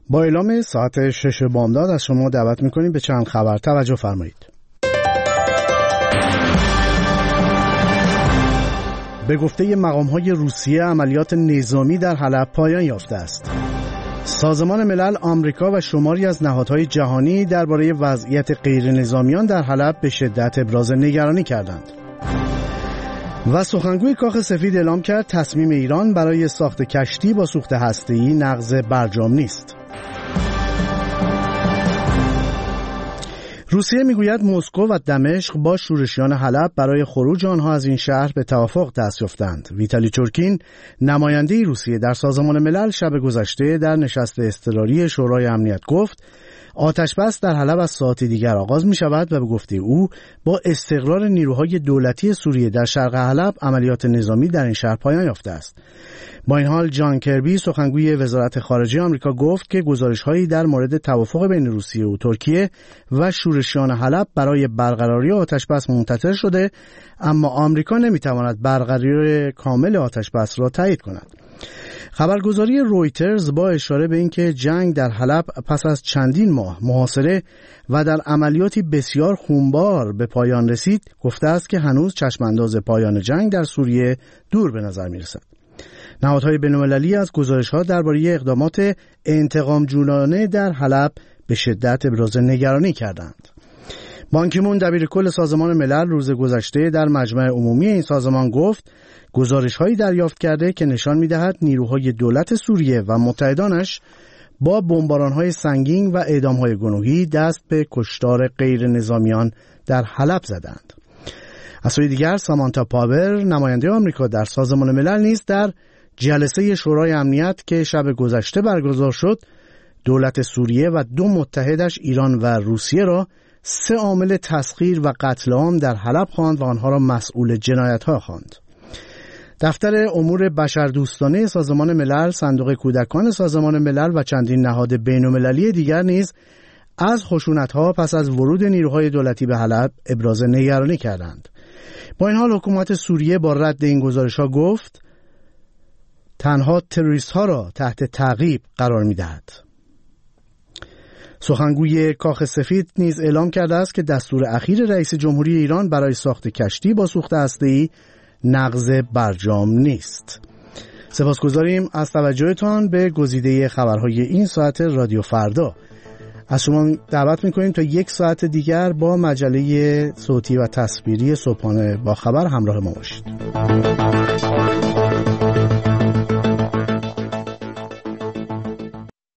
با اعلام ساعت 6 بامداد از شما دعوت می‌کنیم به چند خبر توجه فرمایید. به گفته مقام‌های روسیه عملیات نظامی در حلب پایان یافته است. سازمان ملل، آمریکا و شماری از نهادهای جهانی درباره وضعیت غیر نظامیان در حلب به شدت ابراز نگرانی کردند. و سخنگوی کاخ سفید اعلام کرد تصمیم ایران برای ساخت کشتی با سوخت هسته‌ای نقض برجام نیست. روسیه میگوید مسکو و دمشق با شورشیان حلب برای خروج آنها از این شهر به توافق دست یافتند. ویتالی چورکین، نماینده روسیه در سازمان ملل، شب گذشته در نشست اضطراری شورای امنیت گفت آتش‌بس در حلب از ساعت دیگر آغاز می شود و به گفته او با استقرار نیروهای دولتی سوریه در شرق حلب عملیات نظامی در این شهر پایان یافته است. با این حال جان کربی، سخنگوی وزارت خارجه آمریکا، گفت که گزارش‌هایی در مورد توافق بین روسیه و ترکیه و شورشیان حلب برای برقراری آتش‌بس منتشر شده، اما آمریکا نمی‌تواند برقراری کامل آتش‌بس را تایید کند. خبرگزاری رویترز با اشاره به اینکه جنگ در حلب پس از چندین ماه محاصره و در عملیاتی بسیار خونبار به پایان رسید، گفته است که هنوز چشمانداز پایان جنگ در سوریه دور به نظر می‌رسد. نهادهای بین‌المللی از گزارش‌ها درباره اقدامات انتقام‌جویانه در حلب به شدت ابراز نگرانی کردند. بان کی مون، دبیرکل سازمان ملل، روز گذشته در مجمع عمومی این سازمان گفت گزارش‌هایی دریافت کرده که نشان می‌دهد نیروهای دولت سوریه و متحدانش با بمباران‌های سنگین و اعدام‌های گروهی دست به کشتار غیر نظامیان در حلب زدند. از سوی دیگر سامانتا پاور، نماینده آمریکا در سازمان ملل، نیز در جلسه شورای امنیت که شب گذشته برگزار شد، دولت سوریه و دو متحدش ایران و روسیه را 3 عامل تسخیر و قتل عام در حلب خواند و آنها را مسئول جنایت‌ها خواند. دفتر امور بشردوستانه سازمان ملل، صندوق کودکان سازمان ملل و چندین نهاد بین‌المللی دیگر نیز از خشونت‌ها پس از ورود نیروهای دولتی به حلب ابراز نگرانی کردند. با این حال حکومت سوریه با رد این گزارش‌ها گفت تنها تروریست‌ها را تحت تعقیب قرار می‌دهد. سخنگوی کاخ سفید نیز اعلام کرده است که دستور اخیر رئیس جمهوری ایران برای ساخت کشتی با سوخت هسته‌ای نقض برجام نیست. سپاسگزاریم از توجهتان به گزیده خبرهای این ساعت رادیو فردا. از شما دعوت می‌کنیم تا 1 ساعت دیگر با مجله صوتی و تصویری صبحانه با خبر همراه ما باشید.